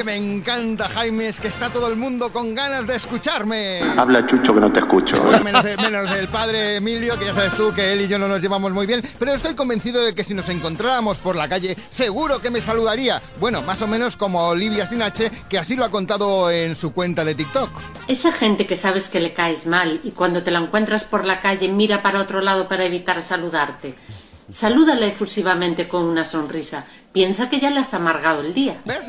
me encanta, Jaime, es que está todo el mundo con ganas de escucharme. Habla, Chucho, que no te escucho. Bueno, menos el padre Emilio, que ya sabes tú que él y yo no nos llevamos muy bien, pero estoy convencido de que si nos encontráramos por la calle, seguro que me saludaría. Bueno, más o menos como a Olivia Sin H, que así lo ha contado en su cuenta de TikTok. Esa gente que sabes que le caes mal y cuando te la encuentras por la calle mira para otro lado para evitar saludarte. Salúdala efusivamente con una sonrisa. Piensa que ya le has amargado el día. ¿Ves?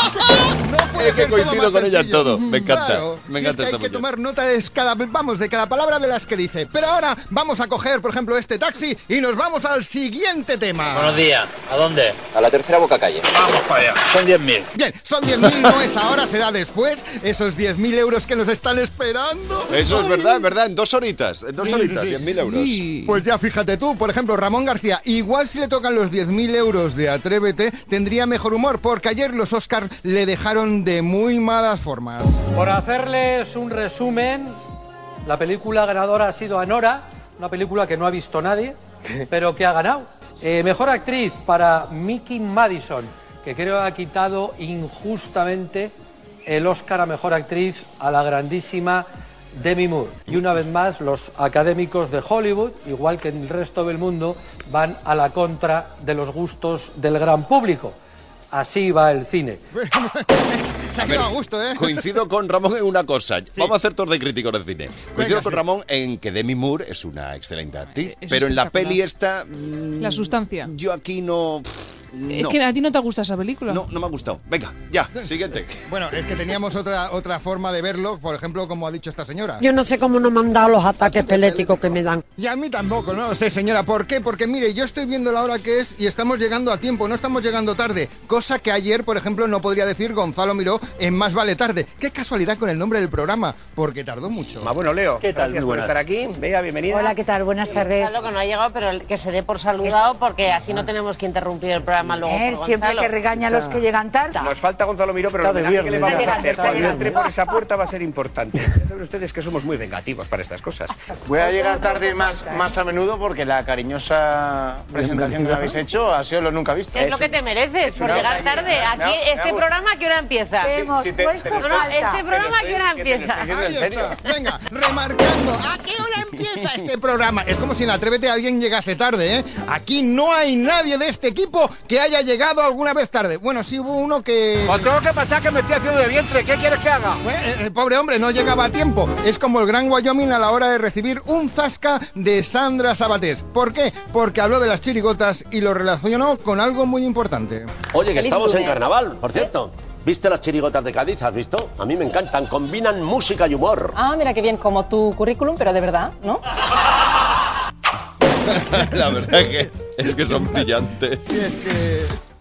No puede Es que ser todo coincido más con ella en sencillo. todo. Me encanta. Claro, Me si encanta es que hay esta que mujer. tomar nota de cada palabra de las que dice. Pero ahora vamos a coger, por ejemplo, este taxi y nos vamos al siguiente tema. Buenos días. ¿A dónde? A la tercera boca calle. Vamos para allá. Son 10.000. Bien, son 10.000, no es ahora, será después. Esos 10.000 euros que nos están esperando. Eso es Ay. verdad, es verdad. En 2 horitas. En 2 horitas, sí. 10.000 euros. Pues ya fíjate tú, por ejemplo, Ramón García, igual si le tocan los 10.000 euros de Atrévete, tendría mejor humor, porque ayer los Oscars le dejaron de muy malas formas. Por hacerles un resumen, la película ganadora ha sido Anora, una película que no ha visto nadie, pero que ha ganado. Mejor actriz para Mickey Madison, que creo ha quitado injustamente el Oscar a Mejor Actriz a la grandísima Demi Moore. Y una vez más, los académicos de Hollywood, igual que en el resto del mundo, van a la contra de los gustos del gran público. Así va el cine. Se ha quedado a gusto, ¿eh? Coincido con Ramón en una cosa. Vamos a hacer todos de críticos de cine. Coincido con sí. Ramón en que Demi Moore es una excelente actriz, Es pero en la espectacular. peli esta... La sustancia. Yo aquí no... Es que a ti no te gusta esa película. No me ha gustado. Venga, ya, siguiente. Bueno, es que teníamos otra forma de verlo, por ejemplo, como ha dicho esta señora. Yo no sé cómo no me han dado los ataques epiléticos que me dan. Y a mí tampoco, no lo sé, señora. ¿Por qué? Porque mire, yo estoy viendo la hora que es y estamos llegando a tiempo, no estamos llegando tarde. Cosa que ayer, por ejemplo, no podría decir Gonzalo Miró en Más vale tarde. Qué casualidad con el nombre del programa, porque tardó mucho. Bueno, Leo, ¿Qué tal? gracias Muy por buenas. estar aquí. Bea, bienvenida. Hola, ¿qué tal? Buenas tardes. Gonzalo, que no ha llegado, pero que se dé por saludado porque así no tenemos que interrumpir el programa luego por Siempre Gonzalo. que regaña a los que llegan tarde. Nos falta Gonzalo Miró, pero el homenaje que le vamos a hacer cuando entre por esa puerta va a ser importante. Ya saben ustedes que somos muy vengativos para estas cosas. Voy a llegar tarde más a menudo porque la cariñosa presentación que me habéis hecho ha sido lo nunca visto. Es lo que te mereces por una llegar tarde. Aquí, este programa, ¿a qué hora empieza? Hemos puesto No, falta. este programa, ¿a qué hora empieza? Ahí está. Venga, remarcando, ¿a qué hora empieza este programa? Es como si en Atrévete alguien llegase tarde, ¿eh? Aquí no hay nadie de este equipo que haya llegado alguna vez tarde. Bueno, sí hubo uno que... Pues tengo que pasar que me estoy haciendo de vientre. ¿Qué quieres que haga? El pobre hombre no llegaba a tiempo. Es como el Gran Wyoming a la hora de recibir un zasca de Sandra Sabatés. ¿Por qué? Porque habló de las chirigotas y lo relacionó con algo muy importante. Oye, que Feliz estamos en lunes. carnaval, por cierto. ¿Viste las chirigotas de Cádiz? ¿Has visto? A mí me encantan, combinan música y humor. Ah, mira qué bien, como tu currículum, pero de verdad, ¿no? La verdad es que son brillantes. Sí, es que...